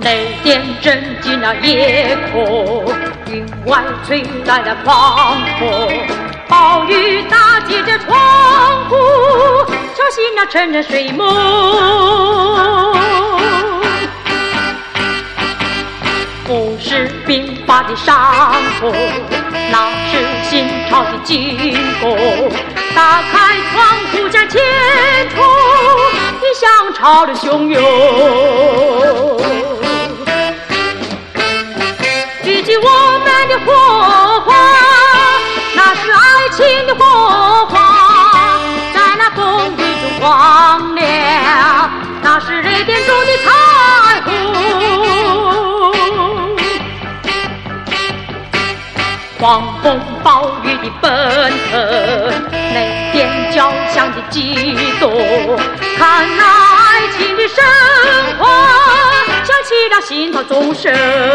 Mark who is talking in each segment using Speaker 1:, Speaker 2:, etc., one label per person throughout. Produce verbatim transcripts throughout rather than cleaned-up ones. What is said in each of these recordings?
Speaker 1: 雷电震惊了夜空，云外吹来了狂风，暴雨打击着窗户，吵醒了成人睡梦。不是兵法的伤痛，那是心潮的进攻。打开窗户向前冲，迎向潮的汹涌。举起我们的火花，那是爱情的火花，在那风雨中光亮，那是雷电中的彩虹。狂风暴雨的奔腾，雷电交响的激动，看那爱情的神话，响起了心头钟声。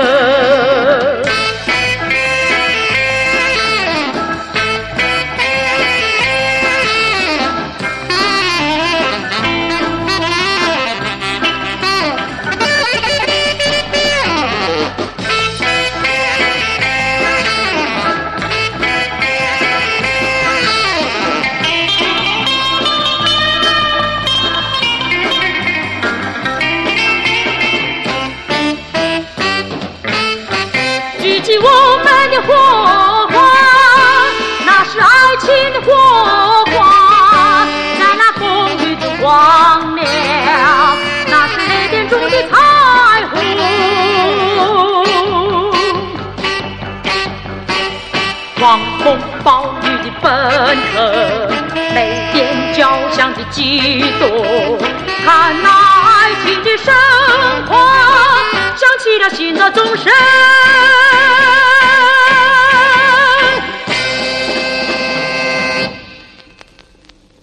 Speaker 1: 举起我们的火花，那是爱情的火花，在那风雨中光亮，那是雷电中的彩虹。狂风暴雨的奔腾，雷电交响的激动，看那爱情的神话，响起了心的钟声。